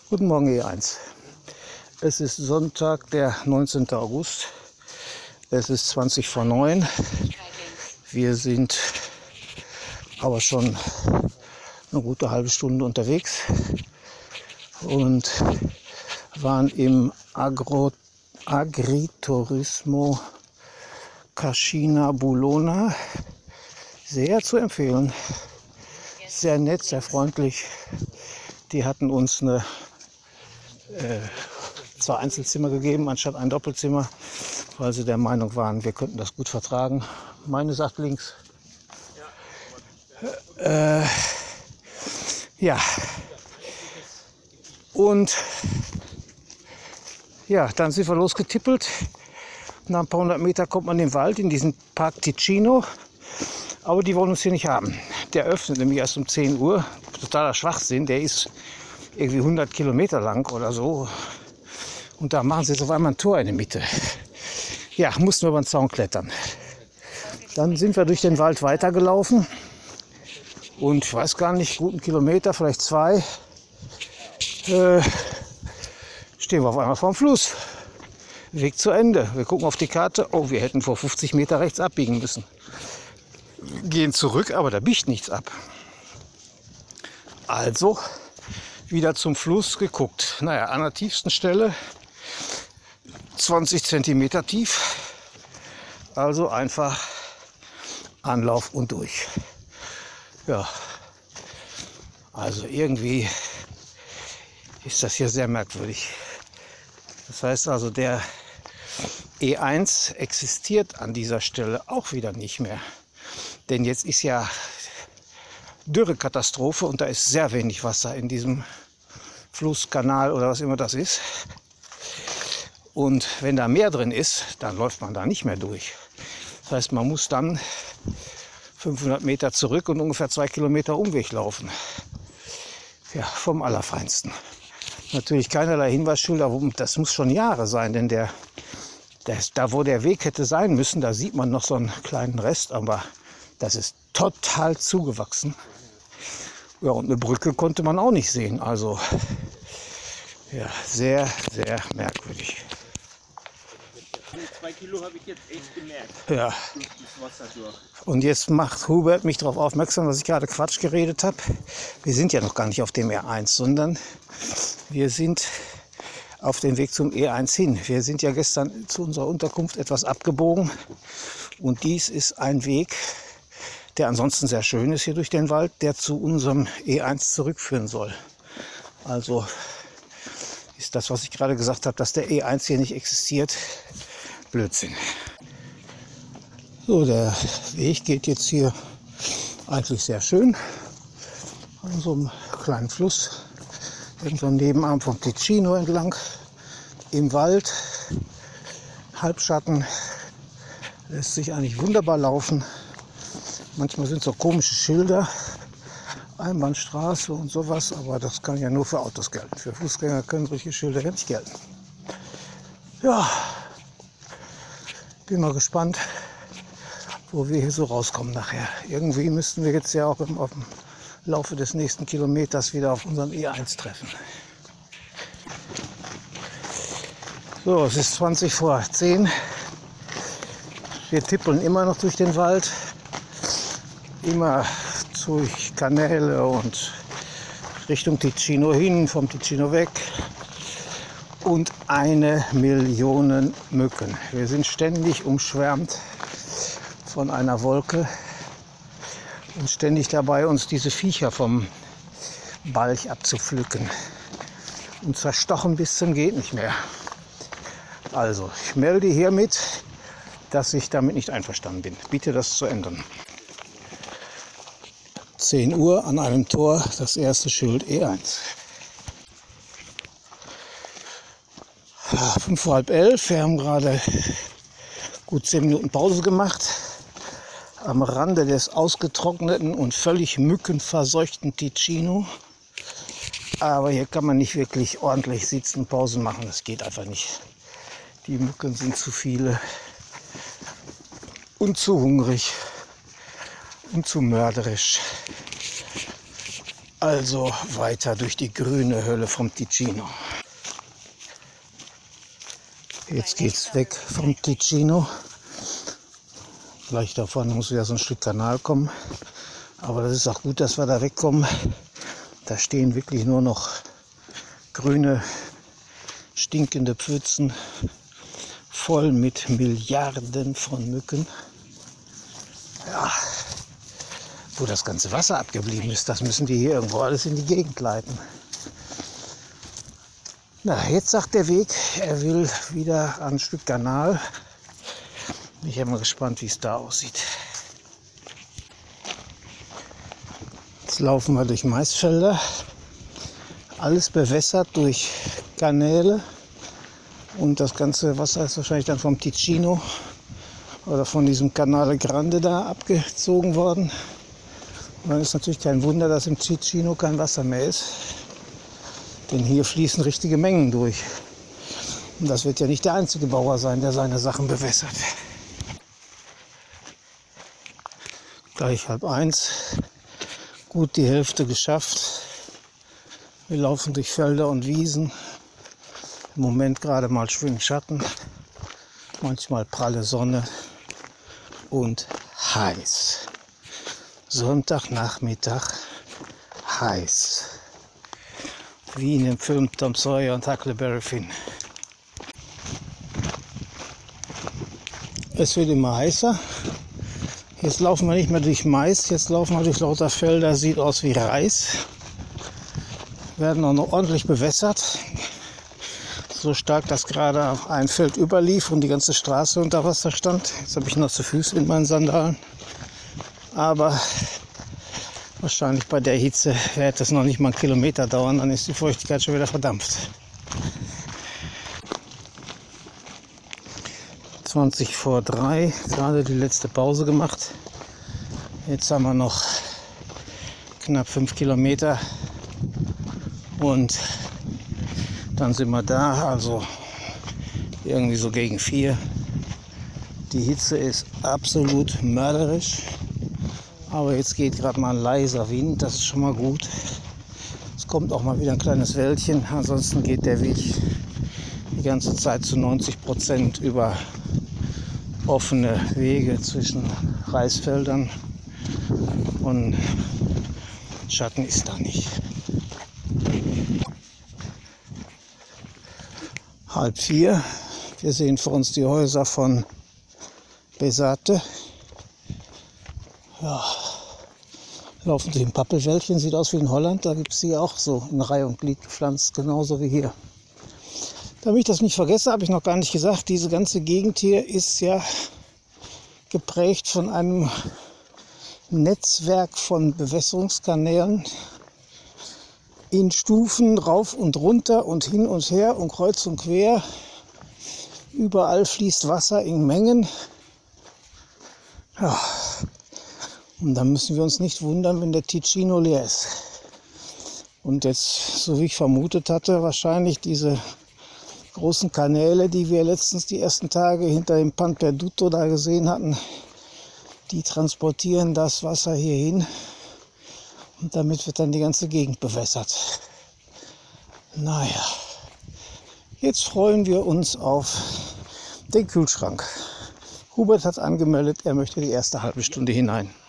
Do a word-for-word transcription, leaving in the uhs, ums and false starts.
Guten Morgen E eins. Es ist Sonntag, der neunzehnte August. Es ist zwanzig vor neun. Wir sind aber schon eine gute halbe Stunde unterwegs und waren im Agro, Agriturismo Cascina Bulona. Sehr zu empfehlen. Sehr nett, sehr freundlich. Die hatten uns eine, äh, zwei Einzelzimmer gegeben, anstatt ein Doppelzimmer, weil sie der Meinung waren, wir könnten das gut vertragen. Meine sagt links. Äh, ja. Und ja, dann sind wir losgetippelt. Nach ein paar hundert Meter kommt man in den Wald, in diesen Park Ticino. Aber die wollen uns hier nicht haben. Der öffnet nämlich erst um zehn Uhr. Totaler Schwachsinn. Der ist irgendwie hundert Kilometer lang oder so. Und da machen sie jetzt auf einmal ein Tor in der Mitte. Ja, mussten wir über den Zaun klettern. Dann sind wir durch den Wald weitergelaufen. Und ich weiß gar nicht, guten Kilometer, vielleicht zwei, äh, stehen wir auf einmal vor dem Fluss. Weg zu Ende. Wir gucken auf die Karte. Oh, wir hätten vor fünfzig Meter rechts abbiegen müssen. Gehen zurück, aber da biegt nichts ab. Also wieder zum Fluss geguckt. Naja, an der tiefsten Stelle zwanzig Zentimeter tief. Also einfach Anlauf und durch. Ja, also irgendwie ist das hier sehr merkwürdig. Das heißt also, der E eins existiert an dieser Stelle auch wieder nicht mehr. Denn jetzt ist ja Dürrekatastrophe und da ist sehr wenig Wasser in diesem Flusskanal oder was immer das ist. Und wenn da mehr drin ist, dann läuft man da nicht mehr durch. Das heißt, man muss dann fünfhundert Meter zurück und ungefähr zwei Kilometer Umweg laufen. Ja, vom Allerfeinsten. Natürlich keinerlei Hinweisschilder, das muss schon Jahre sein, denn der, der, da wo der Weg hätte sein müssen, da sieht man noch so einen kleinen Rest, aber das ist total zugewachsen. Ja, und eine Brücke konnte man auch nicht sehen. Also, ja, sehr, sehr merkwürdig. Zwei Kilo habe ich jetzt echt gemerkt. Ja. Durch das Wasser durch. Und jetzt macht Hubert mich darauf aufmerksam, dass ich gerade Quatsch geredet habe. Wir sind ja noch gar nicht auf dem E eins, sondern wir sind auf dem Weg zum E eins hin. Wir sind ja gestern zu unserer Unterkunft etwas abgebogen. Und dies ist ein Weg, der ansonsten sehr schön ist hier durch den Wald, der zu unserem E eins zurückführen soll. Also ist das, was ich gerade gesagt habe, dass der E eins hier nicht existiert, Blödsinn. So, der Weg geht jetzt hier eigentlich sehr schön an so einem kleinen Fluss, irgendwo am Nebenarm vom Ticino entlang, im Wald, Halbschatten, lässt sich eigentlich wunderbar laufen. Manchmal sind so komische Schilder, Einbahnstraße und sowas, aber das kann ja nur für Autos gelten. Für Fußgänger können solche Schilder ja nicht gelten. Ja, bin mal gespannt, wo wir hier so rauskommen nachher. Irgendwie müssten wir jetzt ja auch im, auf dem Laufe des nächsten Kilometers wieder auf unseren E eins treffen. So, es ist zwanzig vor zehn. Wir tippeln immer noch durch den Wald. Immer durch Kanäle und Richtung Ticino hin, vom Ticino weg. Und eine Million Mücken. Wir sind ständig umschwärmt von einer Wolke und ständig dabei, uns diese Viecher vom Balch abzupflücken. Und zerstochen bis zum geht nicht mehr. Also, ich melde hiermit, dass ich damit nicht einverstanden bin. Bitte das zu ändern. zehn Uhr an einem Tor, das erste Schild E eins. fünf vor halb elf, wir haben gerade gut zehn Minuten Pause gemacht. Am Rande des ausgetrockneten und völlig mückenverseuchten Ticino. Aber hier kann man nicht wirklich ordentlich sitzen und Pausen machen, das geht einfach nicht. Die Mücken sind zu viele und zu hungrig und zu mörderisch. Also weiter durch die grüne Hölle vom Ticino. Jetzt geht's weg vom Ticino. Gleich davon muss wieder so ein Stück Kanal kommen. Aber das ist auch gut, dass wir da wegkommen. Da stehen wirklich nur noch grüne, stinkende Pfützen, voll mit Milliarden von Mücken. Ja, wo das ganze Wasser abgeblieben ist, das müssen die hier irgendwo alles in die Gegend leiten. Na, jetzt sagt der Weg, er will wieder an ein Stück Kanal. Ich bin mal gespannt, wie es da aussieht. Jetzt laufen wir durch Maisfelder. Alles bewässert durch Kanäle. Und das ganze Wasser ist wahrscheinlich dann vom Ticino oder von diesem Canale Grande da abgezogen worden. Und dann ist natürlich kein Wunder, dass im Ticino kein Wasser mehr ist. Denn hier fließen richtige Mengen durch. Und das wird ja nicht der einzige Bauer sein, der seine Sachen bewässert. Gleich halb eins. Gut die Hälfte geschafft. Wir laufen durch Felder und Wiesen. Im Moment gerade mal schwimmt Schatten. Manchmal pralle Sonne. Und heiß. Sonntagnachmittag heiß. Wie in dem Film Tom Sawyer und Huckleberry Finn. Es wird immer heißer. Jetzt laufen wir nicht mehr durch Mais, jetzt laufen wir durch lauter Felder. Sieht aus wie Reis. Werden auch noch ordentlich bewässert. So stark, dass gerade ein Feld überlief und die ganze Straße unter Wasser stand. Jetzt habe ich noch zu Füßen in meinen Sandalen. Aber wahrscheinlich bei der Hitze wird es noch nicht mal einen Kilometer dauern, dann ist die Feuchtigkeit schon wieder verdampft. zwanzig vor drei, gerade die letzte Pause gemacht. Jetzt haben wir noch knapp fünf Kilometer und dann sind wir da, also irgendwie so gegen vier. Die Hitze ist absolut mörderisch, aber jetzt geht gerade mal ein leiser Wind, das ist schon mal gut. Es kommt auch mal wieder ein kleines Wäldchen, ansonsten geht der Weg die ganze Zeit zu neunzig Prozent über offene Wege zwischen Reisfeldern und Schatten ist da nicht. Halb vier. Wir sehen vor uns die Häuser von Besate. Ja, laufen durch ein Pappelwäldchen, sieht aus wie in Holland. Da gibt es sie auch so in Reihe und Glied gepflanzt, genauso wie hier. Damit ich das nicht vergesse, habe ich noch gar nicht gesagt, diese ganze Gegend hier ist ja geprägt von einem Netzwerk von Bewässerungskanälen in Stufen rauf und runter und hin und her und kreuz und quer. Überall fließt Wasser in Mengen. Ja. Und da müssen wir uns nicht wundern, wenn der Ticino leer ist. Und jetzt, so wie ich vermutet hatte, wahrscheinlich diese großen Kanäle, die wir letztens die ersten Tage hinter dem Pan Perduto da gesehen hatten, die transportieren das Wasser hier hin und damit wird dann die ganze Gegend bewässert. Naja, jetzt freuen wir uns auf den Kühlschrank. Hubert hat angemeldet, er möchte die erste halbe Stunde hinein.